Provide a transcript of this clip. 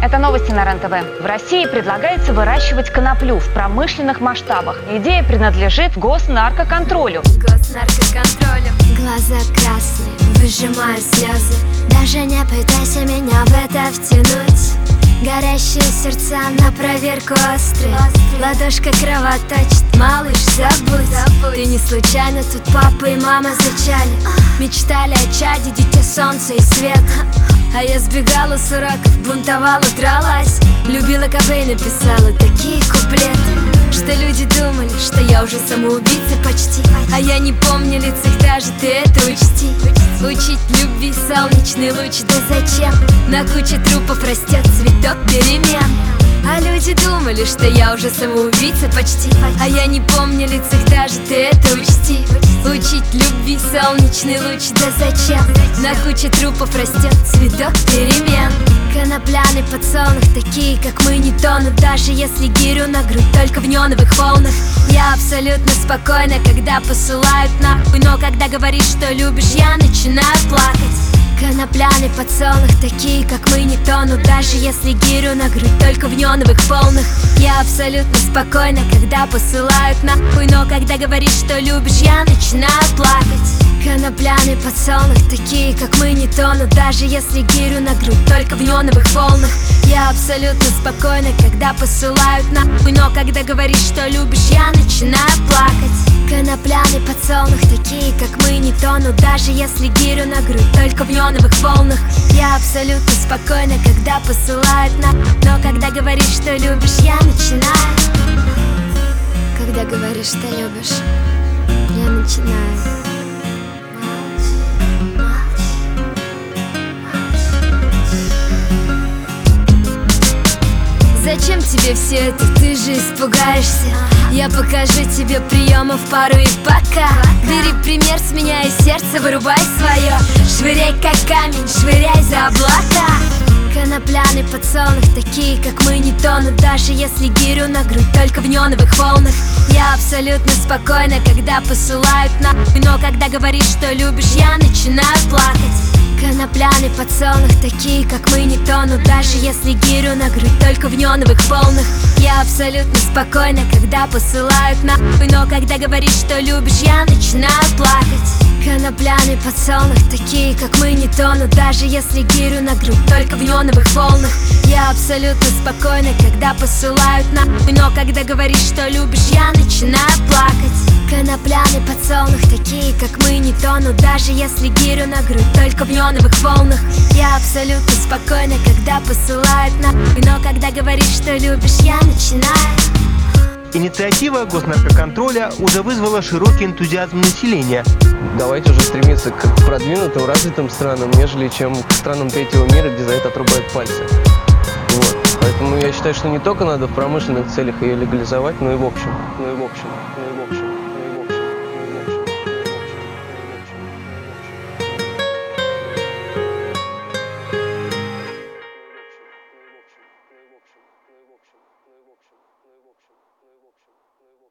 Это новости на РЕН-ТВ. В России предлагается выращивать коноплю в промышленных масштабах. Идея принадлежит госнаркоконтролю. Глаза красные, выжимаю слезы. Даже не пытайся меня в это втянуть. Горящие сердца на проверку острые. Ладошка кровоточит, малыш, забудь. Ты не случайно, тут папа и мама зачали. Мечтали о чаде, дитя солнца и света. А я сбегала с уроков, бунтовала, дралась. Любила Кобейна, писала такие куплеты, что люди думали, что я уже самоубийца почти. А я не помню лиц их, даже ты это учти. Учить любви солнечный луч, да зачем? На куче трупов растет цветок перемен. А люди думали, что я уже самоубийца почти. А я не помню лиц их, даже ты это учти. Учить любви солнечный луч, да зачем? На куче трупов растет цветок перемен. Конопляный подсолнух, такие как мы не тонут. Даже если гирю на грудь, только в неоновых волнах. Я абсолютно спокойна, когда посылают нахуй. Но когда говоришь, что любишь, я начинаю плакать. Конопляный подсолнух, такие как мы не тонут. Даже если гирю на грудь, только в неоновых волнах. Я абсолютно спокойна, когда посылают нахуй. Но когда говоришь, что любишь, я начинаю плакать. Конопляный подсолнух, такие как мы не тонут. Даже если гирю на грудь, только в неоновых волнах. Я абсолютно спокойна, когда посылают нахуй. Но когда говоришь, что любишь, я начинаю плакать. Конопляный подсолнух, такие как мы не тонут. Даже если гирю на грудь, только в неоновых волнах. Я абсолютно спокойна, когда посылают нахуй. Но когда говоришь, что любишь, я начинаю. Когда говоришь, что любишь, я начинаю. Зачем тебе все это? Ты же испугаешься. Я покажу тебе приемов пару и пока. Бери пример с меня и сердце вырубай свое. Швыряй как камень, швыряй за облака. Конопляный подсолнух, такие как мы не тонут. Даже если гирю на грудь, только в неоновых волнах. Я абсолютно спокойна, когда посылают нахуй. Но когда говоришь, что любишь, я начинаю плакать. Конопляный подсолнух, такие как мы не тонут. Даже если гирю на грудь, только в неоновых волнах. Я абсолютно спокойна, когда посылают нахуй. Но когда говоришь, что любишь, я начинаю плакать. Конопляный подсолнух, такие как мы не тонут. Даже если гирю на грудь, только в неоновых волнах. Я абсолютно спокойна, когда посылают нахуй. Но когда говоришь, что любишь, я начинаю плакать. Конопляный подсолнух, такие как мы не тонут. Даже если гирю на грудь, только в неоновых волнах. Я абсолютно спокойна, когда посылают нахуй. Но когда говоришь, что любишь, я начинаю. Инициатива госнаркоконтроля уже вызвала широкий энтузиазм населения. Давайте уже стремиться к продвинутым, развитым странам, нежели чем к странам третьего мира, где за это отрубают пальцы. Вот. Поэтому я считаю, что не только надо в промышленных целях ее легализовать, но и в общем.